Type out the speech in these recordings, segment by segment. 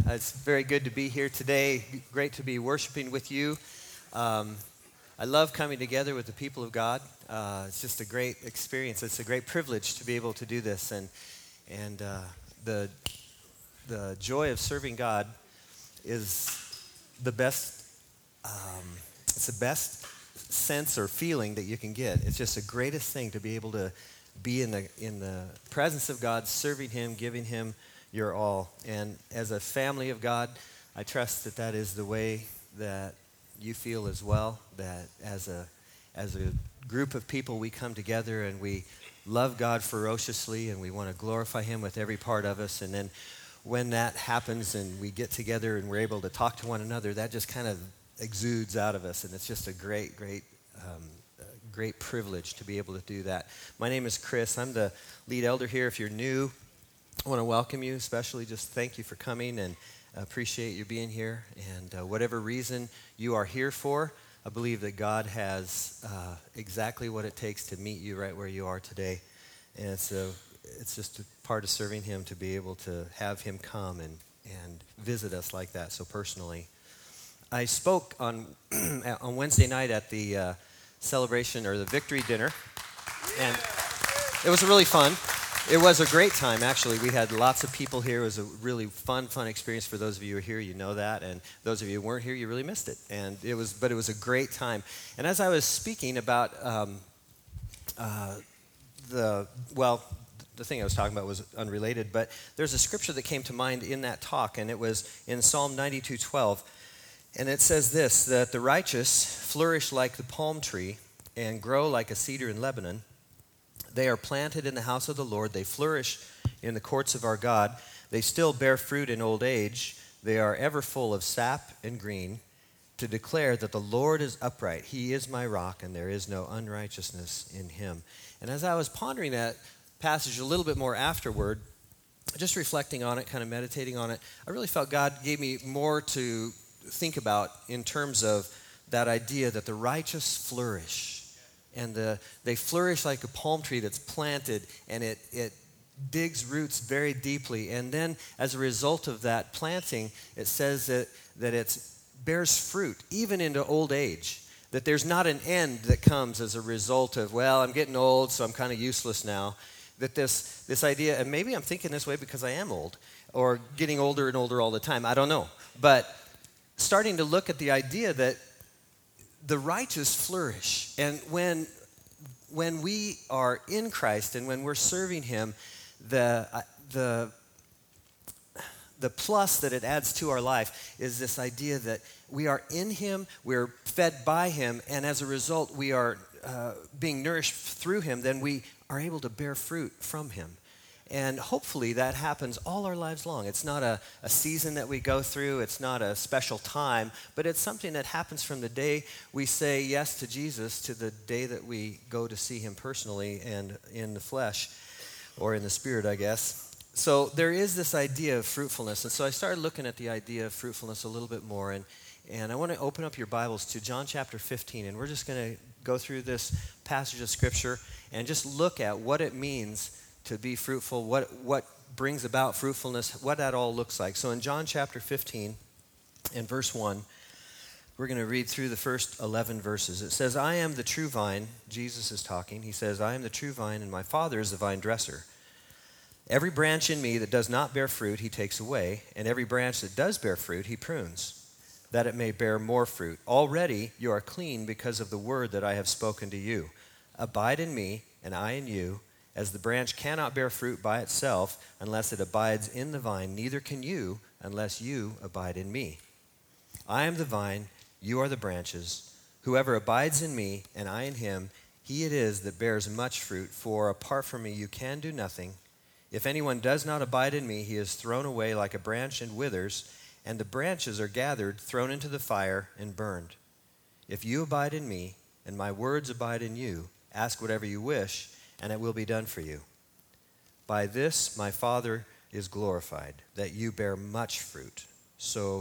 It's very good to be here today. Great to be worshiping with you. I love coming together with the people of God. It's just a great experience. It's a great privilege to be able to do this, and the joy of serving God is the best. It's the best sense or feeling that you can get. It's just the greatest thing to be able to be in the presence of God, serving Him, giving Him your all. And as a family of God, I trust that that is the way that you feel as well, that as a group of people, we come together and we love God ferociously and we want to glorify Him with every part of us. And then when that happens and we get together and we're able to talk to one another, that just kind of exudes out of us. And it's just a great privilege to be able to do that. My name is Chris. I'm the lead elder here. If you're new, I want to welcome you, especially just thank you for coming and appreciate you being here. And whatever reason you are here for, I believe that God has exactly what it takes to meet you right where you are today. And it's just a part of serving Him to be able to have Him come and visit us like that so personally. I spoke on Wednesday night at the celebration or the victory dinner, and it was really fun. It was a great time, actually. We had lots of people here. It was a really fun experience. For those of you who are here, you know that, and those of you who weren't here, you really missed it. But it was a great time. And as I was speaking about the thing I was talking about was unrelated, but there's a scripture that came to mind in that talk, and it was in Psalm 92:12, and it says this, that the righteous flourish like the palm tree and grow like a cedar in Lebanon. They are planted in the house of the Lord. They flourish in the courts of our God. They still bear fruit in old age. They are ever full of sap and green, to declare that the Lord is upright. He is my rock, and there is no unrighteousness in Him. And as I was pondering that passage a little bit more afterward, just reflecting on it, kind of meditating on it, I really felt God gave me more to think about in terms of that idea that the righteous flourish. And they flourish like a palm tree that's planted, and it digs roots very deeply. And then as a result of that planting, it says that it bears fruit, even into old age. That there's not an end that comes as a result of, well, I'm getting old, so I'm kind of useless now. That this idea, and maybe I'm thinking this way because I am old, or getting older and older all the time, I don't know. But starting to look at the idea that the righteous flourish, and when we are in Christ and when we're serving Him, the plus that it adds to our life is this idea that we are in Him, we're fed by Him, and as a result, we are being nourished through Him. Then we are able to bear fruit from Him. And hopefully that happens all our lives long. It's not a season that we go through. It's not a special time. But it's something that happens from the day we say yes to Jesus to the day that we go to see Him personally and in the flesh, or in the spirit, I guess. So there is this idea of fruitfulness. And so I started looking at the idea of fruitfulness a little bit more. And I want to open up your Bibles to John chapter 15. And we're just going to go through this passage of Scripture and just look at what it means to be fruitful, what brings about fruitfulness, what that all looks like. So in John chapter 15 and verse 1, we're going to read through the first 11 verses. It says, I am the true vine. Jesus is talking. He says, I am the true vine, and my Father is the vine dresser. Every branch in me that does not bear fruit, He takes away, and every branch that does bear fruit, He prunes, that it may bear more fruit. Already you are clean because of the word that I have spoken to you. Abide in me, and I in you. As the branch cannot bear fruit by itself unless it abides in the vine, neither can you unless you abide in me. I am the vine, you are the branches. Whoever abides in me and I in him, he it is that bears much fruit, for apart from me you can do nothing. If anyone does not abide in me, he is thrown away like a branch and withers, and the branches are gathered, thrown into the fire, and burned. If you abide in me, and my words abide in you, ask whatever you wish, and it will be done for you. By this my Father is glorified, that you bear much fruit, so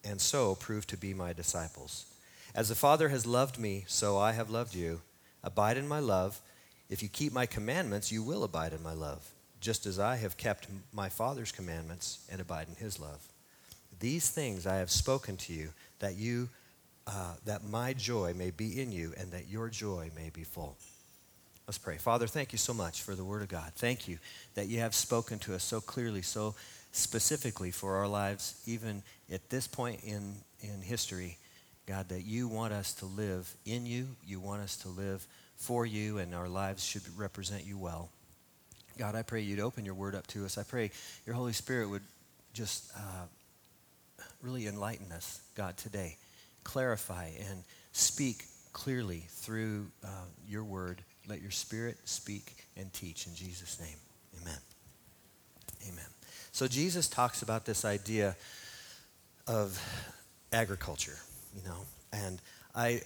prove to be my disciples. As the Father has loved me, so I have loved you. Abide in my love. If you keep my commandments, you will abide in my love, just as I have kept my Father's commandments and abide in His love. These things I have spoken to you, that my joy may be in you, and that your joy may be full. Let's pray. Father, thank you so much for the word of God. Thank you that you have spoken to us so clearly, so specifically for our lives, even at this point in history, God, that you want us to live in you. You want us to live for you, and our lives should represent you well. God, I pray you'd open your word up to us. I pray your Holy Spirit would just really enlighten us, God, today. Clarify and speak clearly through your word. Let your Spirit speak and teach in Jesus' name. Amen. Amen. So Jesus talks about this idea of agriculture, and I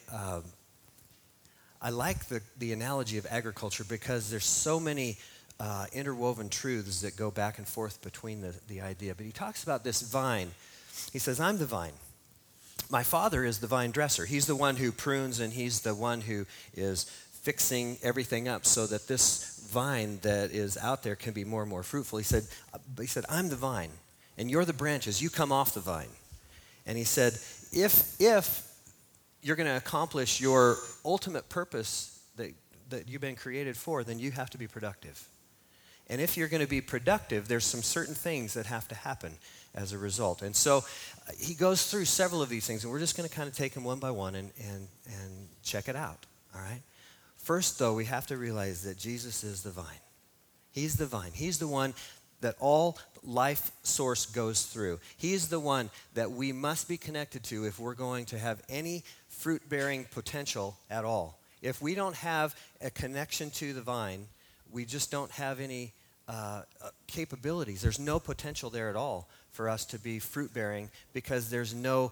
like the analogy of agriculture because there's so many interwoven truths that go back and forth between the idea. But he talks about this vine. He says, I'm the vine. My Father is the vine dresser. He's the one who prunes, and he's the one who is fixing everything up so that this vine that is out there can be more and more fruitful. He said, I'm the vine, and you're the branches. You come off the vine. And he said, if you're going to accomplish your ultimate purpose that you've been created for, then you have to be productive. And if you're going to be productive, there's some certain things that have to happen as a result. And so he goes through several of these things, and we're just going to kind of take them one by one and check it out, all right? First, though, we have to realize that Jesus is the vine. He's the vine. He's the one that all life source goes through. He's the one that we must be connected to if we're going to have any fruit-bearing potential at all. If we don't have a connection to the vine, we just don't have any capabilities. There's no potential there at all for us to be fruit-bearing because there's no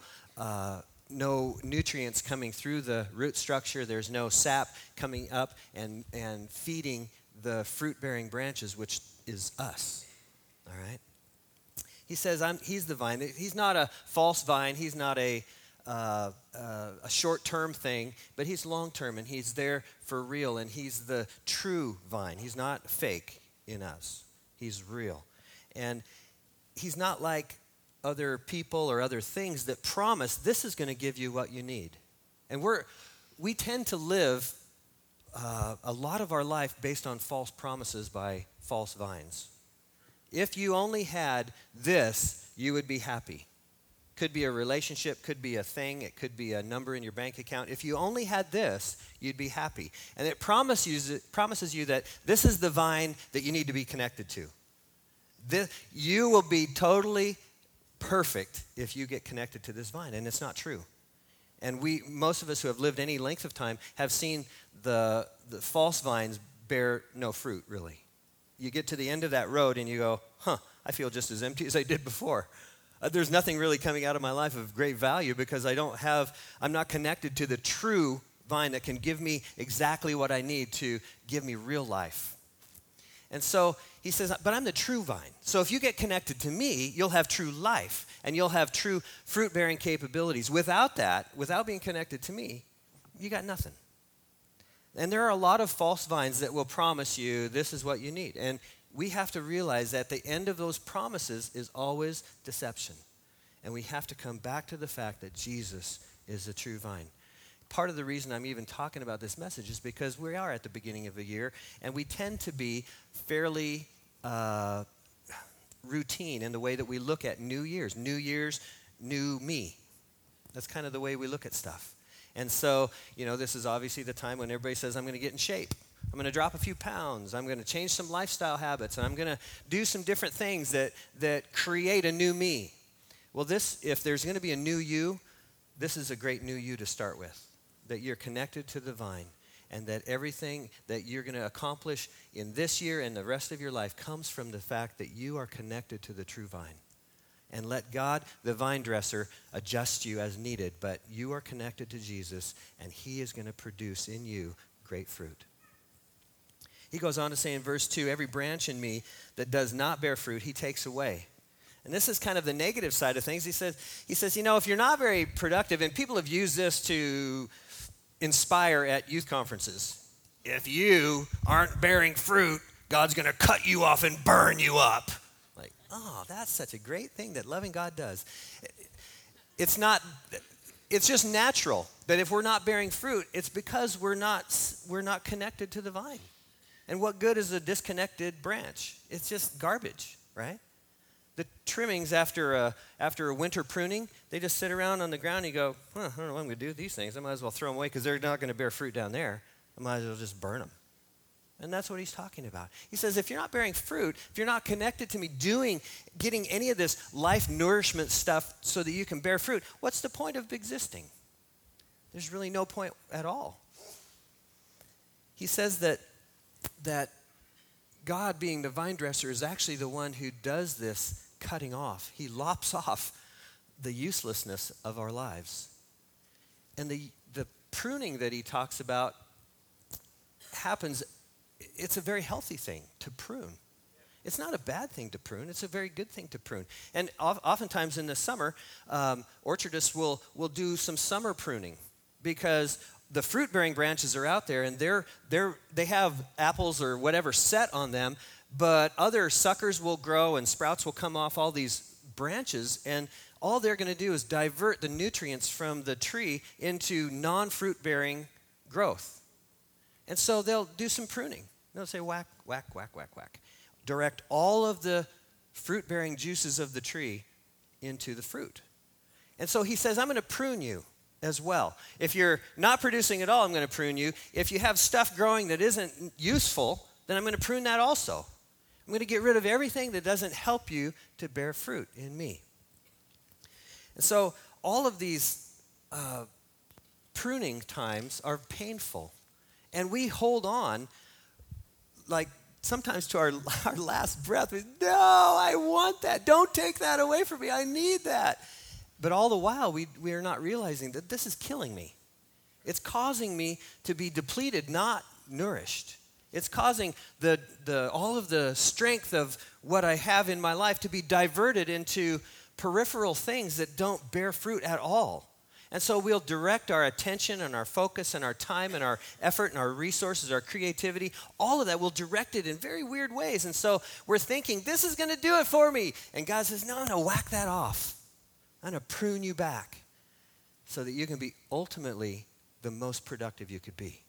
nutrients coming through the root structure. There's no sap coming up and feeding the fruit-bearing branches, which is us. All right? He says, he's the vine. He's not a false vine. He's not a short-term thing, but he's long-term, and he's there for real, and he's the true vine. He's not fake in us. He's real. And he's not like other people or other things that promise this is going to give you what you need. And we tend to live a lot of our life based on false promises by false vines. If you only had this, you would be happy. Could be a relationship, could be a thing, it could be a number in your bank account. If you only had this, you'd be happy. And it promises you that this is the vine that you need to be connected to. You will be totally perfect if you get connected to this vine, and it's not true. And most of us who have lived any length of time have seen the false vines bear no fruit, really. You get to the end of that road and you go, I feel just as empty as I did before. There's nothing really coming out of my life of great value because I'm not connected to the true vine that can give me exactly what I need to give me real life. And so he says, but I'm the true vine. So if you get connected to me, you'll have true life and you'll have true fruit-bearing capabilities. Without that, without being connected to me, you got nothing. And there are a lot of false vines that will promise you this is what you need. And we have to realize that the end of those promises is always deception. And we have to come back to the fact that Jesus is the true vine. Part of the reason I'm even talking about this message is because we are at the beginning of a year, and we tend to be fairly routine in the way that we look at New Year's. New Year's, new me. That's kind of the way we look at stuff. And so, this is obviously the time when everybody says, I'm going to get in shape. I'm going to drop a few pounds. I'm going to change some lifestyle habits. And I'm going to do some different things that create a new me. Well, if there's going to be a new you, this is a great new you to start with. That you're connected to the vine. And that everything that you're going to accomplish in this year and the rest of your life comes from the fact that you are connected to the true vine. And let God, the vine dresser, adjust you as needed. But you are connected to Jesus, and he is going to produce in you great fruit. He goes on to say in verse 2, every branch in me that does not bear fruit, he takes away. And this is kind of the negative side of things. He says, if you're not very productive, and people have used this to inspire at youth conferences. If you aren't bearing fruit, God's going to cut you off and burn you up. Like, oh, that's such a great thing that loving God does. It's not, it's just natural that if we're not bearing fruit, it's because we're not connected to the vine. And what good is a disconnected branch? It's just garbage, right? The trimmings after a winter pruning, they just sit around on the ground and you go, I don't know what I'm going to do with these things. I might as well throw them away because they're not going to bear fruit down there. I might as well just burn them. And that's what he's talking about. He says, if you're not bearing fruit, if you're not connected to me getting any of this life nourishment stuff so that you can bear fruit, what's the point of existing? There's really no point at all. He says that God, being the vine dresser, is actually the one who does this cutting off. He lops off the uselessness of our lives. And the pruning that he talks about happens, it's a very healthy thing to prune. It's not a bad thing to prune. It's a very good thing to prune. And oftentimes in the summer, orchardists will do some summer pruning because the fruit-bearing branches are out there and they have apples or whatever set on them, but other suckers will grow and sprouts will come off all these branches, and all they're going to do is divert the nutrients from the tree into non-fruit-bearing growth. And so they'll do some pruning. They'll say whack, whack, whack, whack, whack. Direct all of the fruit-bearing juices of the tree into the fruit. And so he says, I'm going to prune you as well. If you're not producing at all, I'm going to prune you. If you have stuff growing that isn't useful, then I'm going to prune that also. I'm going to get rid of everything that doesn't help you to bear fruit in me. And so all of these pruning times are painful. And we hold on, like sometimes to our last breath. No, I want that. Don't take that away from me. I need that. But all the while, we are not realizing that this is killing me. It's causing me to be depleted, not nourished. It's causing all of the strength of what I have in my life to be diverted into peripheral things that don't bear fruit at all. And so we'll direct our attention and our focus and our time and our effort and our resources, our creativity, all of that, we'll direct it in very weird ways. And so we're thinking, this is going to do it for me. And God says, no, whack that off. I'm going to prune you back so that you can be ultimately the most productive you could be.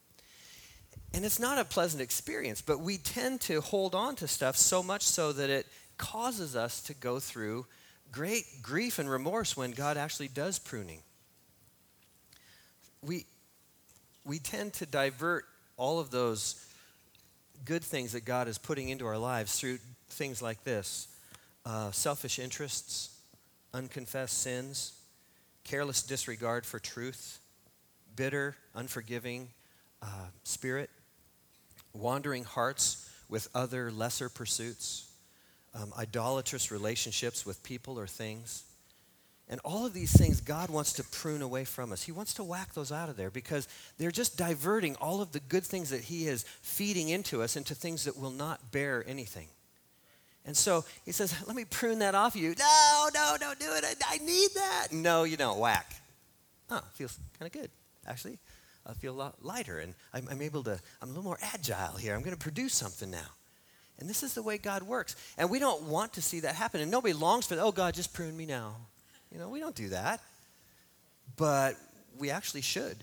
And it's not a pleasant experience, but we tend to hold on to stuff so much so that it causes us to go through great grief and remorse when God actually does pruning. We tend to divert all of those good things that God is putting into our lives through things like this: selfish interests, unconfessed sins, careless disregard for truth, bitter, unforgiving spirit, wandering hearts with other lesser pursuits, idolatrous relationships with people or things. And all of these things God wants to prune away from us. He wants to whack those out of there because they're just diverting all of the good things that he is feeding into us into things that will not bear anything. And so he says, let me prune that off of you. No, don't do it. I need that. No, you don't. Whack. Oh, it feels kind of good, actually. I feel a lot lighter, and I'm a little more agile here. I'm going to produce something now. And this is the way God works. And we don't want to see that happen. And nobody longs for that. Oh, God, just prune me now. We don't do that. But we actually should.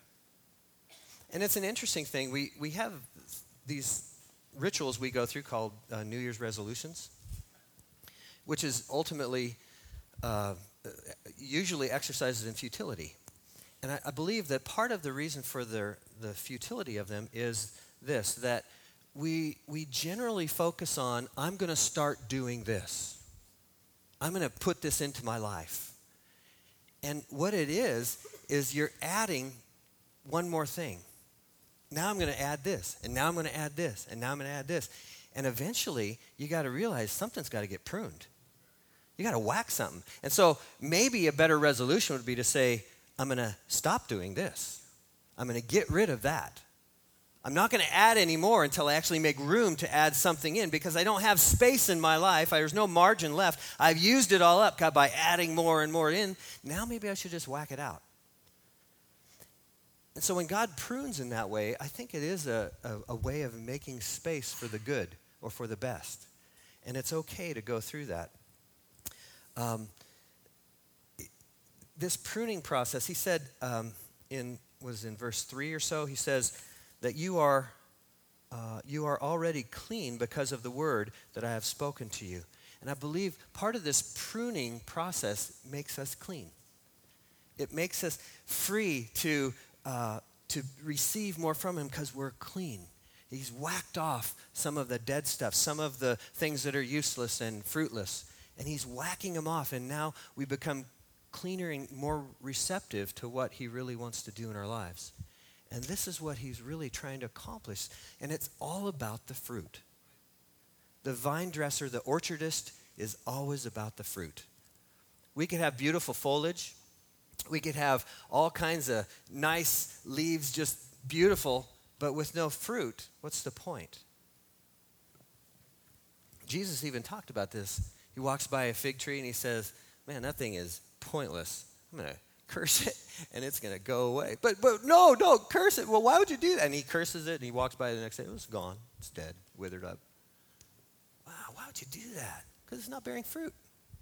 And it's an interesting thing. We have these rituals we go through called New Year's resolutions, which is ultimately usually exercises in futility. And I believe that part of the reason for the futility of them is this, that we generally focus on, I'm going to start doing this. I'm going to put this into my life. And what it is you're adding one more thing. Now I'm going to add this, and now I'm going to add this, and now I'm going to add this. And eventually, you got to realize something's got to get pruned. You got to whack something. And so maybe a better resolution would be to say, I'm going to stop doing this. I'm going to get rid of that. I'm not going to add any more until I actually make room to add something in because I don't have space in my life. There's no margin left. I've used it all up by adding more and more in. Now maybe I should just whack it out. And so when God prunes in that way, I think it is a way of making space for the good or for the best. And it's okay to go through that. This pruning process, he said in verse 3 or so, he says that you are already clean because of the word that I have spoken to you. And I believe part of this pruning process makes us clean. It makes us free to receive more from him because we're clean. He's whacked off some of the dead stuff, some of the things that are useless and fruitless. And he's whacking them off, and now we become cleaner and more receptive to what he really wants to do in our lives. And this is what he's really trying to accomplish. And it's all about the fruit. The vine dresser, the orchardist, is always about the fruit. We could have beautiful foliage. We could have all kinds of nice leaves, just beautiful, but with no fruit, what's the point? Jesus even talked about this. He walks by a fig tree and he says, man, that thing is pointless. I'm going to curse it and it's going to go away. But no, don't curse it. Well, why would you do that? And he curses it and he walks by the next day. It was gone. It's dead, withered up. Wow, why would you do that? Because it's not bearing fruit.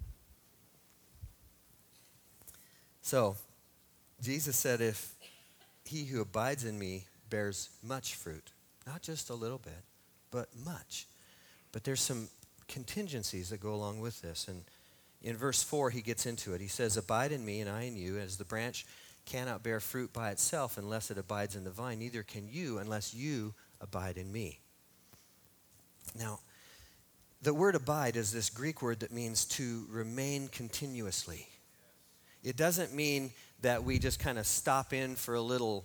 So, Jesus said, if he who abides in me bears much fruit, not just a little bit, but much. But there's some contingencies that go along with this. And in verse 4, he gets into it. He says, abide in me and I in you, as the branch cannot bear fruit by itself unless it abides in the vine, neither can you unless you abide in me. Now, the word abide is this Greek word that means to remain continuously. It doesn't mean that we just kind of stop in for a little,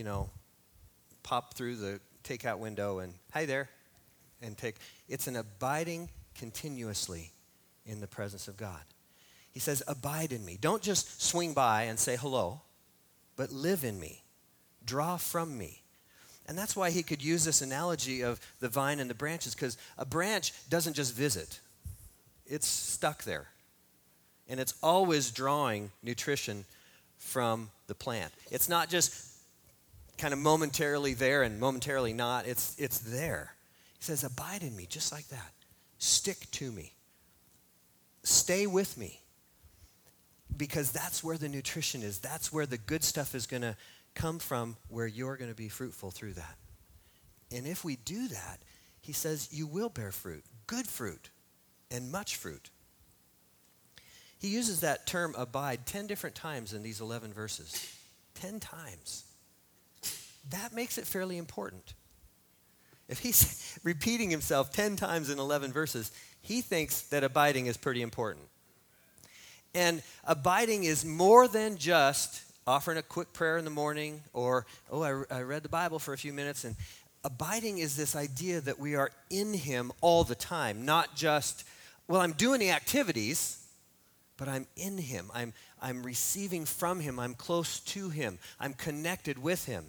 pop through the takeout window and, hi there, and take. It's an abiding continuously in the presence of God. He says, abide in me. Don't just swing by and say hello, but live in me. Draw from me. And that's why he could use this analogy of the vine and the branches, because a branch doesn't just visit. It's stuck there. And it's always drawing nutrition from the plant. It's not just kind of momentarily there and momentarily not. It's there. He says, abide in me, just like that. Stick to me. Stay with me. Because that's where the nutrition is. That's where the good stuff is going to come from, where you're going to be fruitful through that. And if we do that, he says, you will bear fruit, good fruit, and much fruit. He uses that term abide 10 different times in these 11 verses. 10 times. That makes it fairly important. If he's repeating himself 10 times in 11 verses, he thinks that abiding is pretty important. And abiding is more than just offering a quick prayer in the morning or, I read the Bible for a few minutes. And abiding is this idea that we are in him all the time, not just, I'm doing the activities, but I'm in him. I'm receiving from him. I'm close to him. I'm connected with him.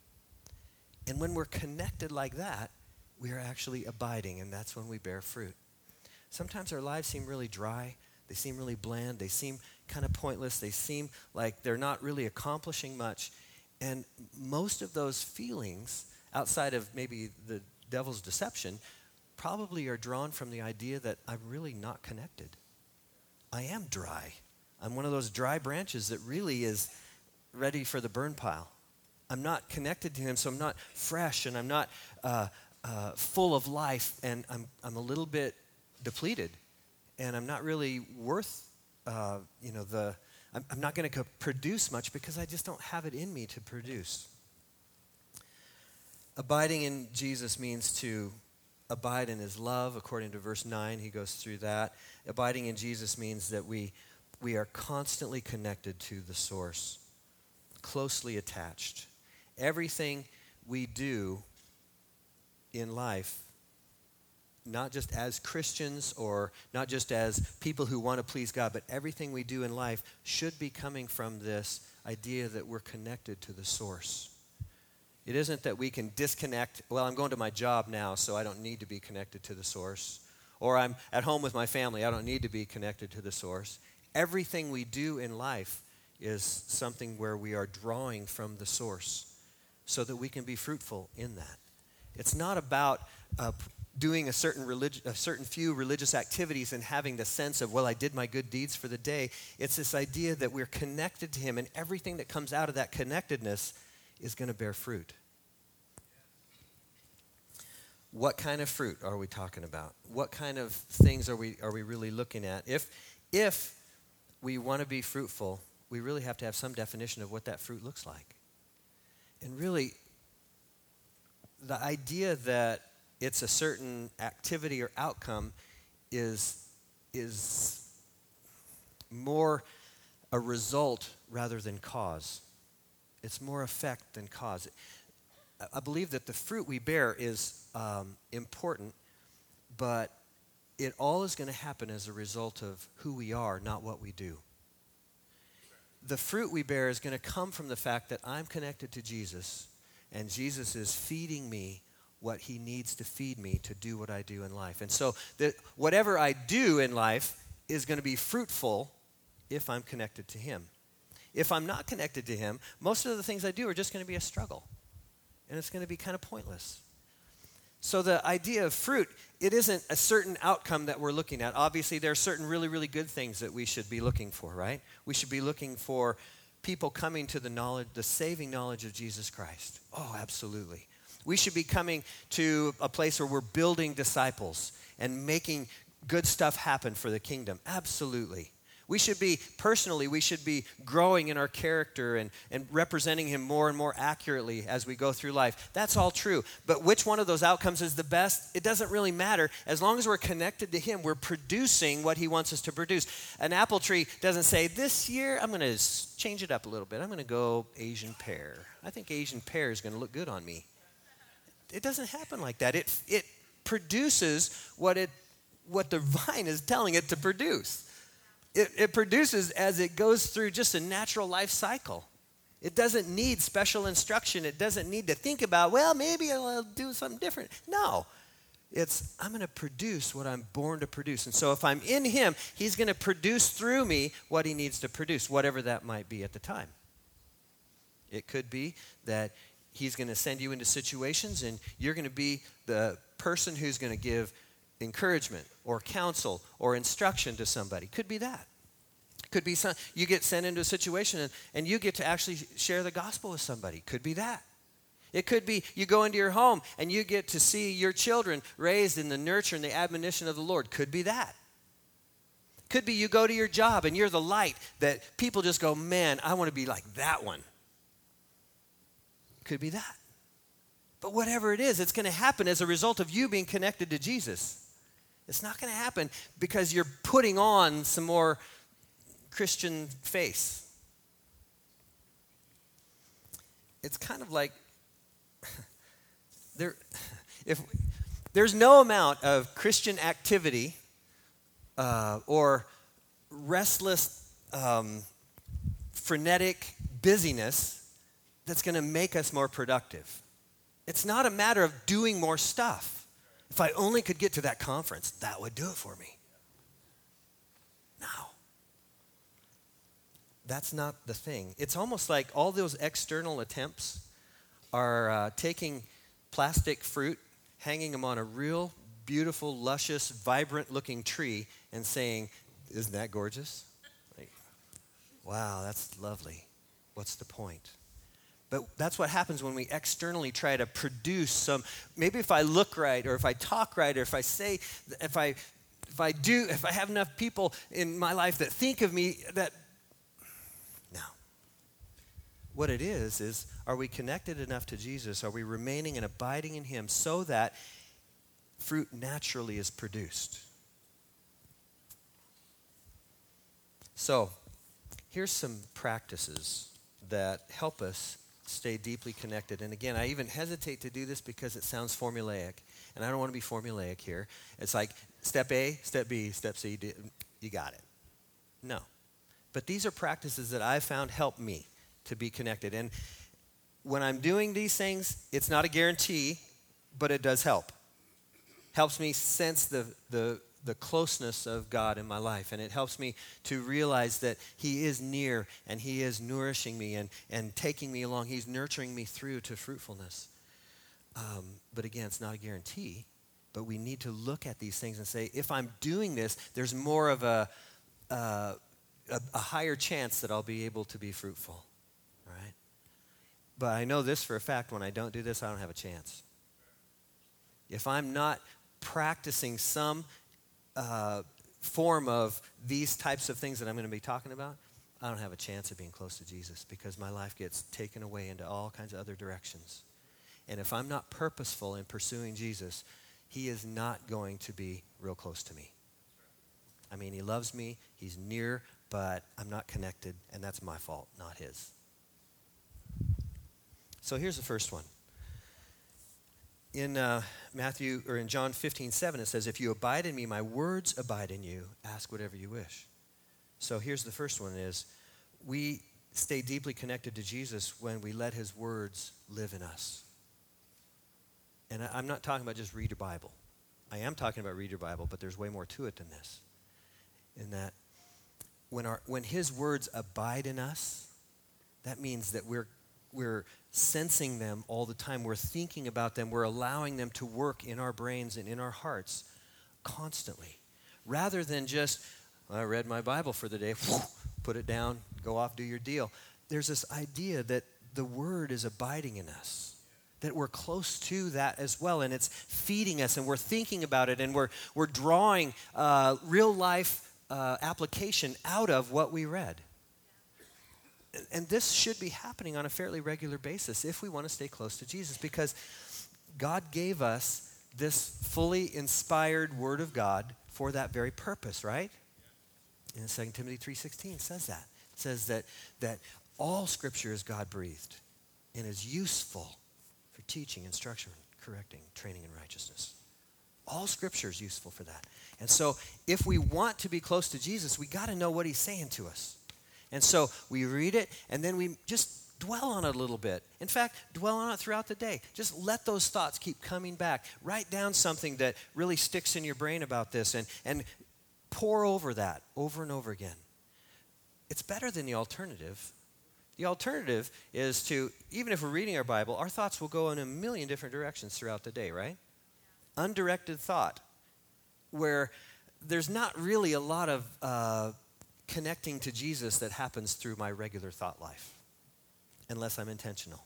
And when we're connected like that, we are actually abiding, and that's when we bear fruit. Sometimes our lives seem really dry. They seem really bland. They seem kind of pointless. They seem like they're not really accomplishing much. And most of those feelings, outside of maybe the devil's deception, probably are drawn from the idea that I'm really not connected. I am dry. I'm one of those dry branches that really is ready for the burn pile. I'm not connected to him, so I'm not fresh, and I'm not full of life, and I'm a little bit depleted, and I'm not really worth, I'm not going to produce much because I just don't have it in me to produce. Abiding in Jesus means to abide in his love. According to verse 9, he goes through that. Abiding in Jesus means that we are constantly connected to the source, closely attached. Everything we do in life, not just as Christians or not just as people who want to please God, but everything we do in life should be coming from this idea that we're connected to the source. It isn't that we can disconnect, I'm going to my job now, so I don't need to be connected to the source. Or I'm at home with my family, I don't need to be connected to the source. Everything we do in life is something where we are drawing from the source so that we can be fruitful in that. It's not about doing a certain few religious activities and having the sense of, well, I did my good deeds for the day. It's this idea that we're connected to him, and everything that comes out of that connectedness is going to bear fruit. What kind of fruit are we talking about? What kind of things are we really looking at? If we want to be fruitful, we really have to have some definition of what that fruit looks like. And really, the idea that it's a certain activity or outcome is more a result rather than cause. It's more effect than cause. I believe that the fruit we bear is important, but it all is going to happen as a result of who we are, not what we do. The fruit we bear is going to come from the fact that I'm connected to Jesus, and Jesus is feeding me what he needs to feed me to do what I do in life. And so that whatever I do in life is going to be fruitful if I'm connected to him. If I'm not connected to him, most of the things I do are just going to be a struggle. And it's going to be kind of pointless. So the idea of fruit, it isn't a certain outcome that we're looking at. Obviously, there are certain really, really good things that we should be looking for, right? We should be looking for people coming to the saving knowledge of Jesus Christ. Oh, absolutely. We should be coming to a place where we're building disciples and making good stuff happen for the kingdom. Absolutely. We should be growing in our character and representing him more and more accurately as we go through life. That's all true. But which one of those outcomes is the best? It doesn't really matter. As long as we're connected to him, we're producing what he wants us to produce. An apple tree doesn't say, this year I'm going to change it up a little bit. I'm going to go Asian pear. I think Asian pear is going to look good on me. It doesn't happen like that. It produces what the vine is telling it to produce. It produces as it goes through just a natural life cycle. It doesn't need special instruction. It doesn't need to think about, well, maybe I'll do something different. No. I'm going to produce what I'm born to produce. And so if I'm in him, he's going to produce through me what he needs to produce, whatever that might be at the time. It could be that he's going to send you into situations and you're going to be the person who's going to give encouragement or counsel or instruction to somebody. Could be that. Could be you get sent into a situation and you get to actually share the gospel with somebody. Could be that. It could be you go into your home and you get to see your children raised in the nurture and the admonition of the Lord. Could be that. Could be you go to your job and you're the light that people just go, man, I want to be like that one. Could be that. But whatever it is, it's going to happen as a result of you being connected to Jesus. It's not going to happen because you're putting on some more Christian face. It's kind of like if there's no amount of Christian activity or restless, frenetic busyness that's going to make us more productive. It's not a matter of doing more stuff. If I only could get to that conference, that would do it for me. No. That's not the thing. It's almost like all those external attempts are taking plastic fruit, hanging them on a real beautiful, luscious, vibrant-looking tree and saying, isn't that gorgeous? Like, wow, that's lovely. What's the point? But that's what happens when we externally try to produce some, maybe if I look right, or if I talk right, or if I say, if I have enough people in my life that think of me, that, no. What it is, are we connected enough to Jesus? Are we remaining and abiding in him so that fruit naturally is produced? So, here's some practices that help us stay deeply connected. And again, I even hesitate to do this because it sounds formulaic. And I don't want to be formulaic here. It's like step A, step B, step C, you got it. No. But these are practices that I've found help me to be connected. And when I'm doing these things, it's not a guarantee, but it does help. Helps me sense the closeness of God in my life. And it helps me to realize that he is near and he is nourishing me and taking me along. He's nurturing me through to fruitfulness. But again, it's not a guarantee. But we need to look at these things and say, if I'm doing this, there's more of a higher chance that I'll be able to be fruitful, right? But I know this for a fact, when I don't do this, I don't have a chance. If I'm not practicing some form of these types of things that I'm going to be talking about, I don't have a chance of being close to Jesus, because my life gets taken away into all kinds of other directions. And if I'm not purposeful in pursuing Jesus, he is not going to be real close to me. I mean, he loves me, he's near, but I'm not connected, and that's my fault, not his. So here's the first one. In in John 15:7, it says, if you abide in me, my words abide in you, ask whatever you wish. So here's the first one is, we stay deeply connected to Jesus when we let his words live in us. And I'm not talking about just read your Bible. I am talking about read your Bible, but there's way more to it than this. In that when his words abide in us, that means that we're sensing them all the time. We're thinking about them. We're allowing them to work in our brains and in our hearts constantly. Rather than just, I read my Bible for the day, put it down, go off, do your deal. There's this idea that the word is abiding in us, that we're close to that as well, and it's feeding us, and we're thinking about it, and we're drawing real life application out of what we read. And this should be happening on a fairly regular basis if we want to stay close to Jesus, because God gave us this fully inspired word of God for that very purpose, right? In 2 Timothy 3:16 says that. It says that all Scripture is God-breathed and is useful for teaching, instruction, correcting, training in righteousness. All Scripture is useful for that. And so if we want to be close to Jesus, we got to know what he's saying to us. And so we read it, and then we just dwell on it a little bit. In fact, dwell on it throughout the day. Just let those thoughts keep coming back. Write down something that really sticks in your brain about this, and pour over that over and over again. It's better than the alternative. The alternative is to, even if we're reading our Bible, our thoughts will go in a million different directions throughout the day, right? Undirected thought, where there's not really a lot of connecting to Jesus that happens through my regular thought life, unless I'm intentional.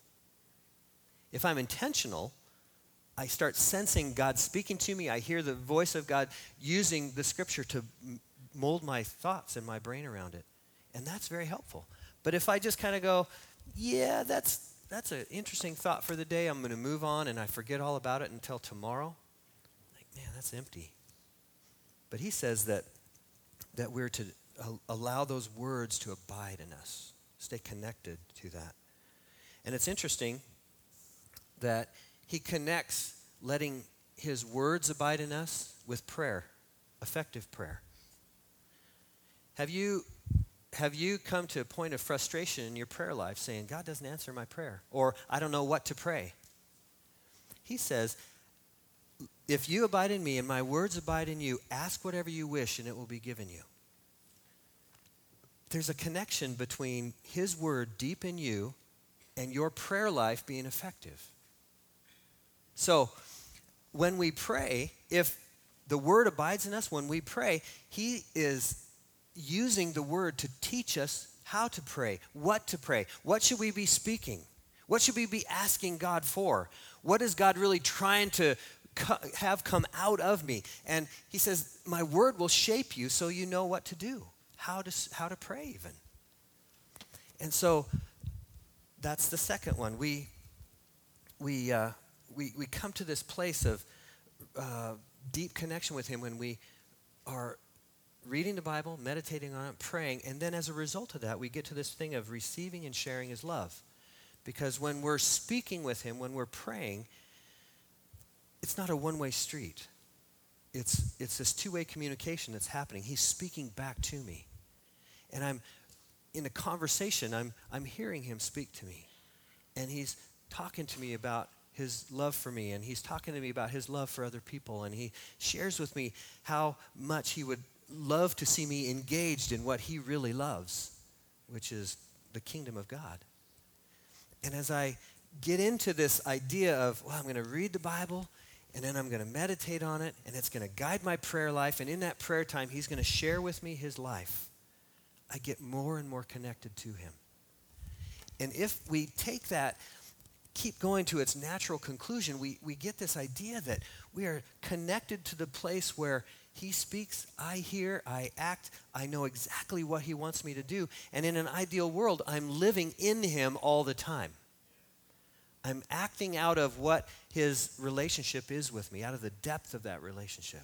If I'm intentional, I start sensing God speaking to me. I hear the voice of God using the Scripture to mold my thoughts and my brain around it. And that's very helpful. But if I just kind of go, yeah, that's an interesting thought for the day, I'm going to move on, and I forget all about it until tomorrow, like, man, that's empty. But he says that we're to allow those words to abide in us, stay connected to that. And it's interesting that he connects letting his words abide in us with prayer, effective prayer. Have you come to a point of frustration in your prayer life saying, God doesn't answer my prayer, or I don't know what to pray? He says, if you abide in me and my words abide in you, ask whatever you wish and it will be given you. There's a connection between his word deep in you and your prayer life being effective. So when we pray, if the word abides in us, when we pray, he is using the word to teach us how to pray, what to pray. What should we be speaking? What should we be asking God for? What is God really trying to have come out of me? And he says, my word will shape you so you know what to do, how to pray even. And so that's the second one. We come to this place of deep connection with him when we are reading the Bible, meditating on it, praying, and then as a result of that, we get to this thing of receiving and sharing his love. Because when we're speaking with him, when we're praying, it's not a one-way street. It's this two-way communication that's happening. He's speaking back to me. And I'm in a conversation, I'm hearing him speak to me. And he's talking to me about his love for me, and he's talking to me about his love for other people, and he shares with me how much he would love to see me engaged in what he really loves, which is the kingdom of God. And as I get into this idea of, well, I'm going to read the Bible, And then I'm going to meditate on it, and it's going to guide my prayer life. And in that prayer time, he's going to share with me his life. I get more and more connected to him. And if we take that, keep going to its natural conclusion, we get this idea that we are connected to the place where he speaks, I hear, I act, I know exactly what he wants me to do. And in an ideal world, I'm living in him all the time. I'm acting out of what his relationship is with me, out of the depth of that relationship.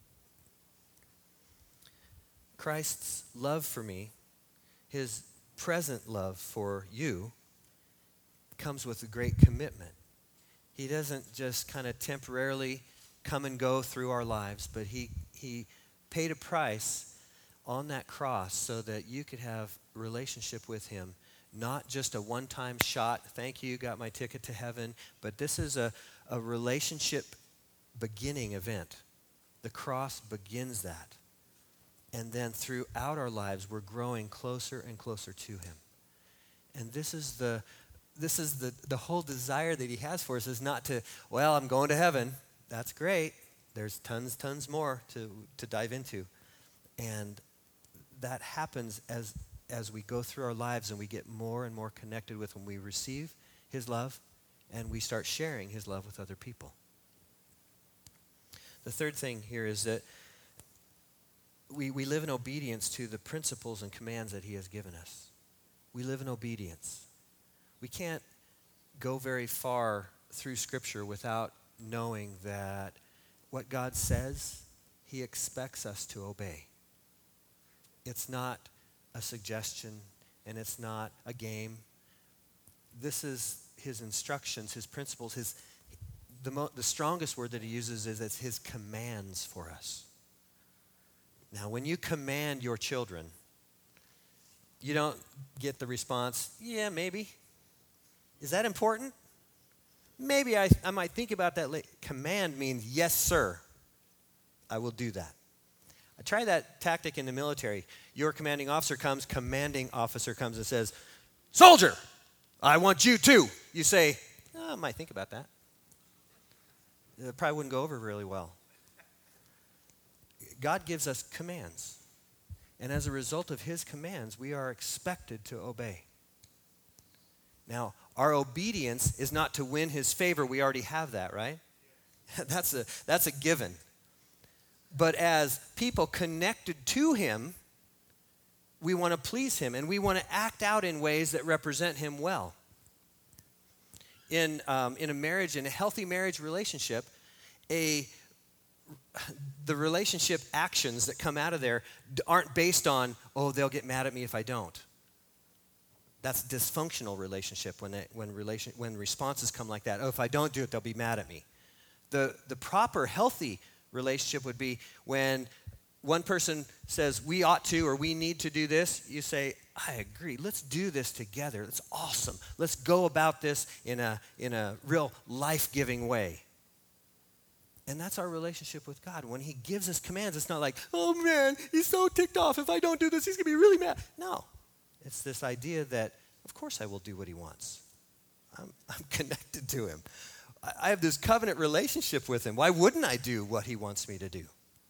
Christ's love for me, his present love for you, comes with a great commitment. He doesn't just kind of temporarily come and go through our lives, but he paid a price on that cross so that you could have a relationship with him. Not just a one-time shot, thank you, got my ticket to heaven, but this is a relationship beginning event. The cross begins that. And then throughout our lives, we're growing closer and closer to him. And this is the whole desire that he has for us is not to, well, I'm going to heaven. That's great. There's tons more to dive into. And that happens as we go through our lives and we get more and more connected with when we receive his love and we start sharing his love with other people. The third thing here is that we live in obedience to the principles and commands that he has given us. We live in obedience. We can't go very far through Scripture without knowing that what God says, he expects us to obey. It's not a suggestion, and it's not a game. This is his instructions, his principles, the strongest word that he uses is it's his commands for us. Now, when you command your children, you don't get the response, yeah, maybe. Is that important? Maybe I might think about that later. Command means, yes, sir, I will do that. I try that tactic in the military. Your commanding officer comes and says, soldier, I want you too. You say, I might think about that. It probably wouldn't go over really well. God gives us commands. And as a result of his commands, we are expected to obey. Now, our obedience is not to win his favor. We already have that, right? That's a given. But as people connected to him, we want to please him, and we want to act out in ways that represent him well. In a marriage, in a healthy marriage relationship, the relationship actions that come out of there aren't based on, oh, they'll get mad at me if I don't. That's dysfunctional relationship when responses come like that. Oh, if I don't do it, they'll be mad at me. The proper, healthy relationship would be when one person says, we ought to or we need to do this, you say, I agree. Let's do this together. That's awesome. Let's go about this in a real life-giving way. And that's our relationship with God. When he gives us commands, it's not like, oh man, he's so ticked off. If I don't do this, he's going to be really mad. No. It's this idea that, of course I will do what he wants. I'm connected to him. I have this covenant relationship with him. Why wouldn't I do what he wants me to do?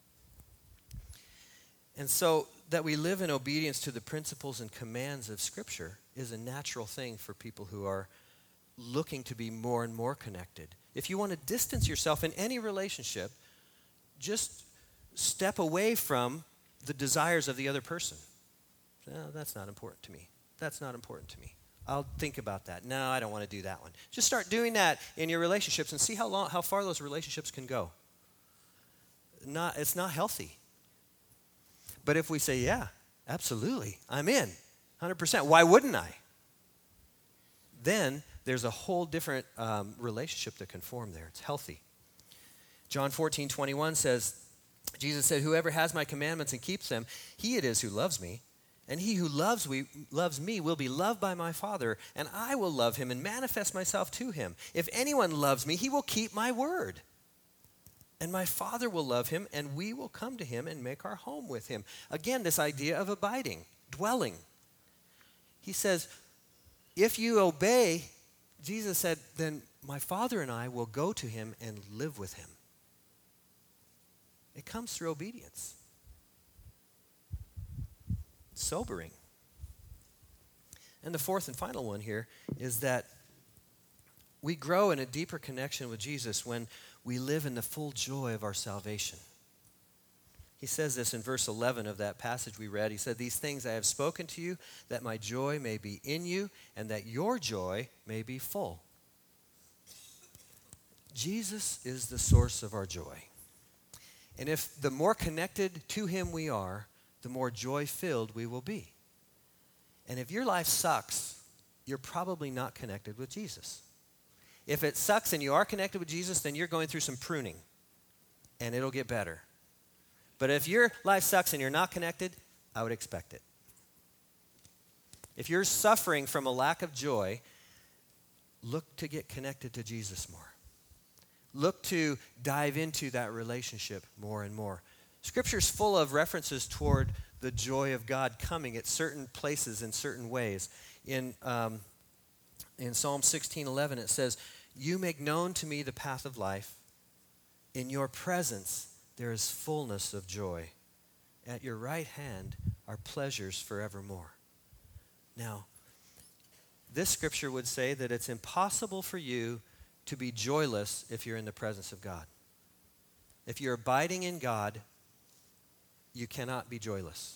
And so that we live in obedience to the principles and commands of Scripture is a natural thing for people who are looking to be more and more connected. If you want to distance yourself in any relationship, just step away from the desires of the other person. No, that's not important to me. That's not important to me. I'll think about that. No, I don't want to do that one. Just start doing that in your relationships and see how far those relationships can go. It's not healthy. But if we say, yeah, absolutely, I'm in, 100%, why wouldn't I? Then there's a whole different relationship that can form there. It's healthy. John 14:21 says, Jesus said, whoever has my commandments and keeps them, he it is who loves me. And he who loves me will be loved by my Father, and I will love him and manifest myself to him. If anyone loves me, he will keep my word. And my Father will love him, and we will come to him and make our home with him. Again, this idea of abiding, dwelling. He says, if you obey, Jesus said, then my Father and I will go to him and live with him. It comes through obedience. Sobering. And the fourth and final one here is that we grow in a deeper connection with Jesus when we live in the full joy of our salvation. He says this in verse 11 of that passage we read. He said, "These things I have spoken to you, that my joy may be in you, and that your joy may be full." Jesus is the source of our joy. And if the more connected to him we are, the more joy-filled we will be. And if your life sucks, you're probably not connected with Jesus. If it sucks and you are connected with Jesus, then you're going through some pruning, and it'll get better. But if your life sucks and you're not connected, I would expect it. If you're suffering from a lack of joy, look to get connected to Jesus more. Look to dive into that relationship more and more. Scripture's full of references toward the joy of God coming at certain places in certain ways. In Psalm 16:11 it says, "You make known to me the path of life. In your presence there is fullness of joy. At your right hand are pleasures forevermore." Now, this scripture would say that it's impossible for you to be joyless if you're in the presence of God. If you're abiding in God, you cannot be joyless.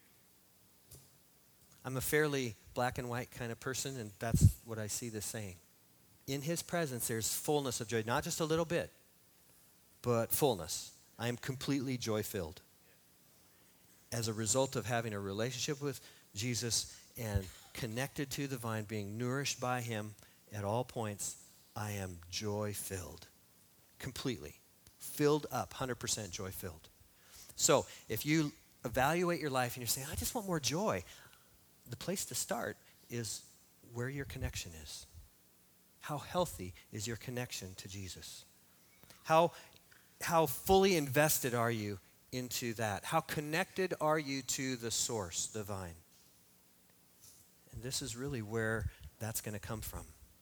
I'm a fairly black and white kind of person, and that's what I see this saying. In his presence, there's fullness of joy. Not just a little bit, but fullness. I am completely joy-filled. As a result of having a relationship with Jesus and connected to the vine, being nourished by him at all points, I am joy-filled. Completely. Filled up, 100% joy-filled. So, if you evaluate your life and you're saying, I just want more joy, the place to start is where your connection is. How healthy is your connection to Jesus? How fully invested are you into that? How connected are you to the source, the vine? And this is really where that's going to come from.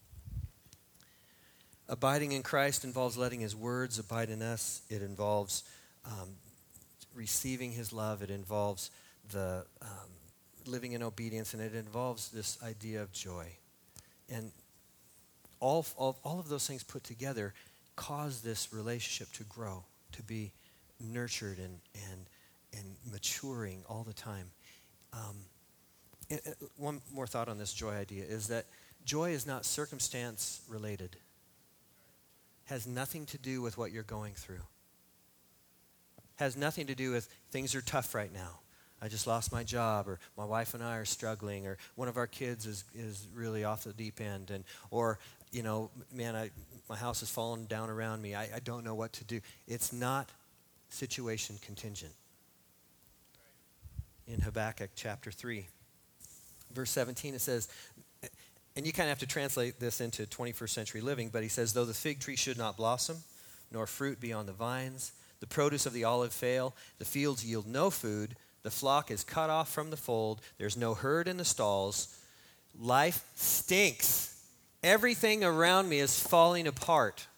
Abiding in Christ involves letting his words abide in us. It involves receiving his love. It involves the living in obedience, and it involves this idea of joy. And all of those things put together cause this relationship to grow, to be nurtured and maturing all the time. One more thought on this joy idea is that joy is not circumstance related. Has nothing to do with what you're going through. Has nothing to do with things are tough right now. I just lost my job, or my wife and I are struggling, or one of our kids is really off the deep end, or man, my house is falling down around me. I don't know what to do. It's not situation contingent. In Habakkuk chapter 3, verse 17, it says, and you kind of have to translate this into 21st century living, but he says, "Though the fig tree should not blossom, nor fruit be on the vines, the produce of the olive fail, the fields yield no food, the flock is cut off from the fold, there's no herd in the stalls, life stinks. Everything around me is falling apart.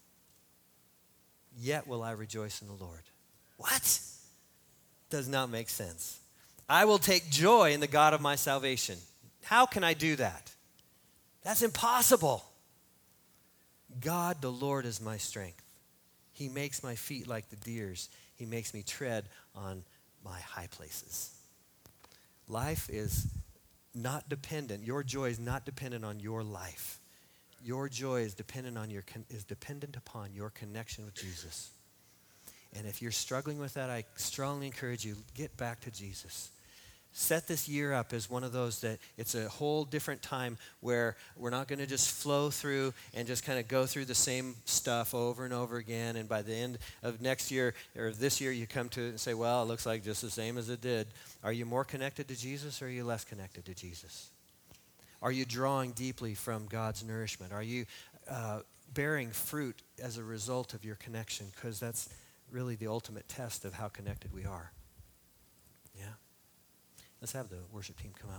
Yet will I rejoice in the Lord." What? Does not make sense. I will take joy in the God of my salvation. How can I do that? That's impossible. God, the Lord, is my strength. He makes my feet like the deer's. He makes me tread on my high places. Life is not dependent. Your joy is not dependent on your life. Your joy is dependent upon your connection with Jesus. And if you're struggling with that, I strongly encourage you, get back to Jesus. Set this year up as one of those that it's a whole different time where we're not going to just flow through and just kind of go through the same stuff over and over again. And by the end of next year or this year, you come to it and say, well, it looks like just the same as it did. Are you more connected to Jesus, or are you less connected to Jesus? Are you drawing deeply from God's nourishment? Are you bearing fruit as a result of your connection? Because that's really the ultimate test of how connected we are. Yeah? Let's have the worship team come up.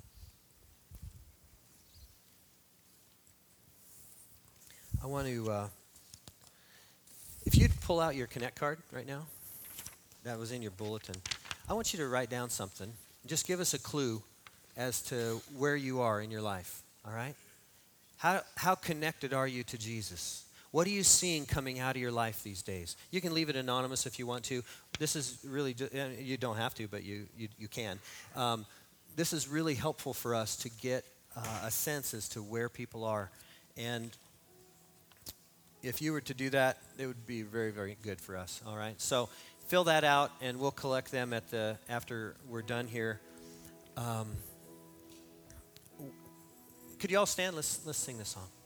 I want to, if you'd pull out your Connect card right now, that was in your bulletin. I want you to write down something. Just give us a clue as to where you are in your life, all right? How connected are you to Jesus? What are you seeing coming out of your life these days? You can leave it anonymous if you want to. This is really, you don't have to, but you can. This is really helpful for us to get a sense as to where people are. And if you were to do that, it would be very, very good for us, all right? So fill that out, and we'll collect them after we're done here. Could you all stand? Let's sing this song.